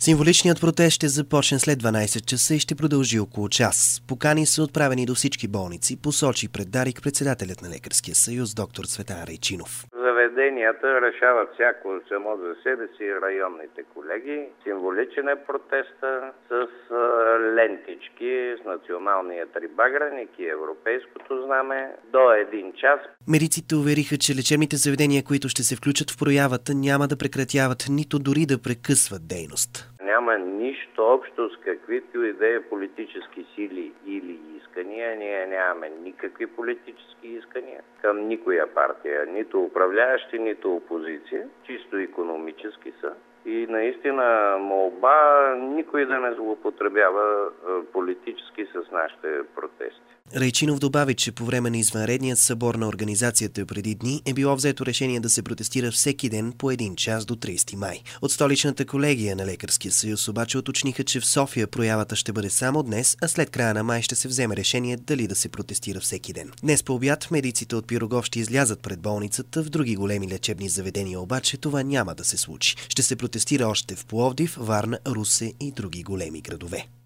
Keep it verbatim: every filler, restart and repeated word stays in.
Символичният протест ще започне след дванайсет часа и ще продължи около час. Покани са отправени до всички болници, посочи пред Дарик председателят на Лекарския съюз доктор Цветан Райчинов. Заведенията решават всяко само за себе си, районните колеги. Символичен е протеста с лентички, с националния трибаграник и европейското знаме до един час. Медиците увериха, че лечебните заведения, които ще се включат в проявата, няма да прекратяват, нито дори да прекъсват дейност. Няма нищо общо с каквито и да е политически сили или искания. Ние нямаме никакви политически искания към никоя партия, нито управляващи, нито опозиция. Чисто икономически са. И наистина молба никой да не злоупотребява политически с нашите протести. Райчинов добави, че по време на извънредният събор на организацията преди дни е било взето решение да се протестира всеки ден по един час до трийсети май. От столичната колегия на Лекарския съюз обаче уточниха, че в София проявата ще бъде само днес, а след края на май ще се вземе решение дали да се протестира всеки ден. Днес по обяд медиците от Пирогов ще излязат пред болницата, в други големи лечебни заведения обаче това няма да се случи. Ще се протестира още в Пловдив, Варна, Русе и други големи градове.